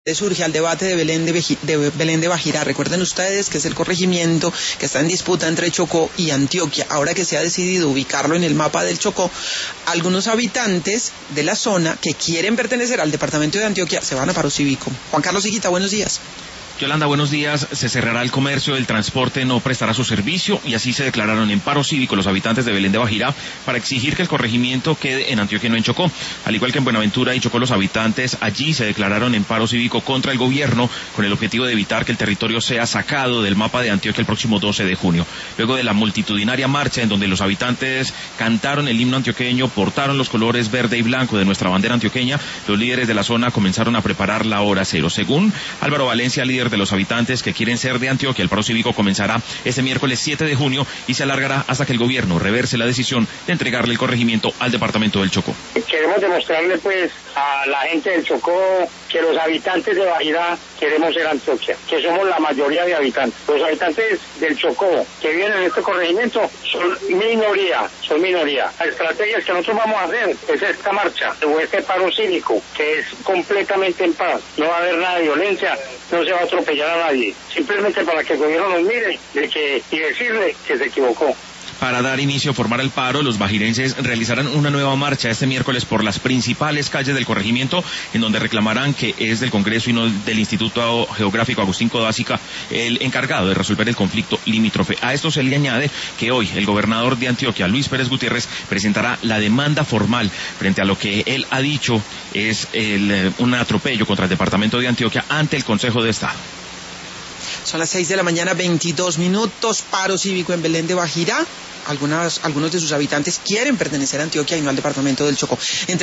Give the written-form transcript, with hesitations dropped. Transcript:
Surge al debate de Belén de Bajirá. Recuerden ustedes que es el corregimiento que está en disputa entre Chocó y Antioquia. Ahora que se ha decidido ubicarlo en el mapa del Chocó, algunos habitantes de la zona que quieren pertenecer al departamento de Antioquia se van a paro cívico. Juan Carlos Higuita, buenos días. Yolanda, buenos días. Se cerrará el comercio, el transporte no prestará su servicio y así se declararon en paro cívico los habitantes de Belén de Bajirá para exigir que el corregimiento quede en Antioquia y no en Chocó. Al igual que en Buenaventura y Chocó, los habitantes allí se declararon en paro cívico contra el gobierno con el objetivo de evitar que el territorio sea sacado del mapa de Antioquia el próximo 12 de junio. Luego de la multitudinaria marcha en donde los habitantes cantaron el himno antioqueño, portaron los colores verde y blanco de nuestra bandera antioqueña, los líderes de la zona comenzaron a preparar la hora cero. Según Álvaro Valencia, líder de los habitantes que quieren ser de Antioquia, el paro cívico comenzará este miércoles 7 de junio y se alargará hasta que el gobierno reverse la decisión de entregarle el corregimiento al departamento del Chocó. Queremos demostrarle pues a la gente del Chocó que los habitantes de Bajirá queremos ser Antioquia, que somos la mayoría de habitantes. Los habitantes del Chocó que viven en este corregimiento son minoría. La estrategia que nosotros vamos a hacer es esta marcha o este paro cívico que es completamente en paz. No va a haber nada de violencia, no se va a atropellar a nadie, simplemente para que el gobierno nos mire y decirle que se equivocó. Para dar inicio a formar el paro, los bajirenses realizarán una nueva marcha este miércoles por las principales calles del corregimiento, en donde reclamarán que es del Congreso y no del Instituto Geográfico Agustín Codazzica el encargado de resolver el conflicto limítrofe. A esto se le añade que hoy el gobernador de Antioquia, Luis Pérez Gutiérrez, presentará la demanda formal frente a lo que él ha dicho es un atropello contra el departamento de Antioquia ante el Consejo de Estado. Son las 6 de la mañana, 22 minutos, paro cívico en Belén de Bajirá. Algunos de sus habitantes quieren pertenecer a Antioquia y no al departamento del Chocó.